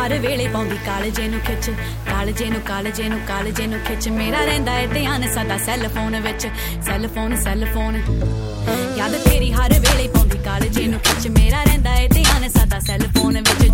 हर वेले पाउंदी कालजे नूं खिच कालजे नूं कालजे नूं कालजे नूं खिच मेरा रहिंदा है ध्यान सदा सैल फोन विच सैल फोन याद तेरी हर वेले पाउंदी कालजे नूं खिच मेरा रहिंदा है ध्यान सदा सैल फोन विच